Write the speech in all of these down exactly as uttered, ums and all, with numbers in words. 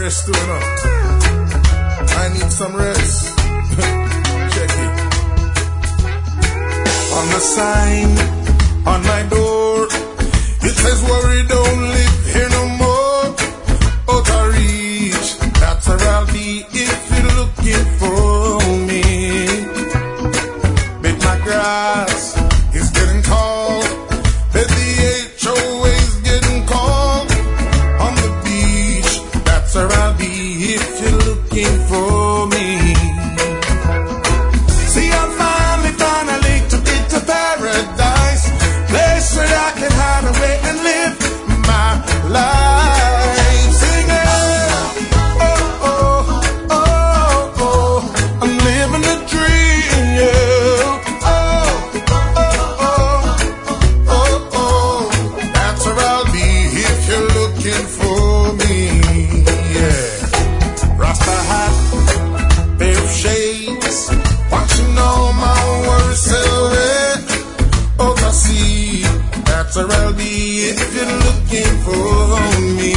rest too, you know. I need some rest. Check it. On the sign, on my door, it says worry don't live here no more. Out of reach, that's where I'll be if you're looking for me. But my grass is getting tall, but the H O A is getting cold. On the beach, that's where I'll be if you're looking for me. See, I'm finally, finally to get to paradise, place where I can hide away and live my life. Singing, oh, oh, oh, oh, I'm living a dream, yeah. Oh, oh, oh, oh, oh, that's where I'll be if you're looking for me, yeah. Rasta hat, pair of shades, watching all my worries away. Oh, I see, that's where I'll be if you're looking for me.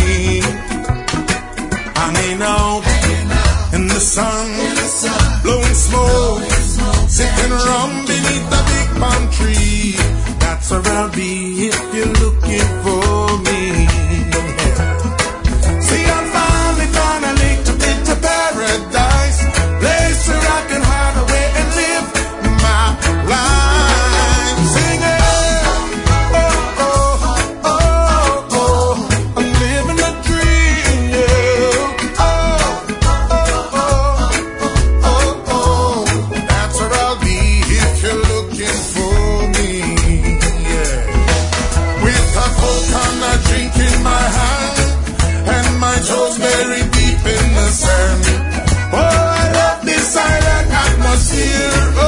Hanging out in the sun, blowing smoke, sipping rum beneath the big palm tree. That's where I'll be if you're looking for me. See, I'm finally, finally to get to paradise, place where I can hide away and live my life. Singing, oh, oh, oh, oh, I'm living a dream, yeah. Oh, oh, oh, oh, oh, that's where I'll be if you're looking for me, yeah. With a coke and a drink in my hand, and my toes buried deep in the sand. Oh, I love this silent atmosphere. Oh,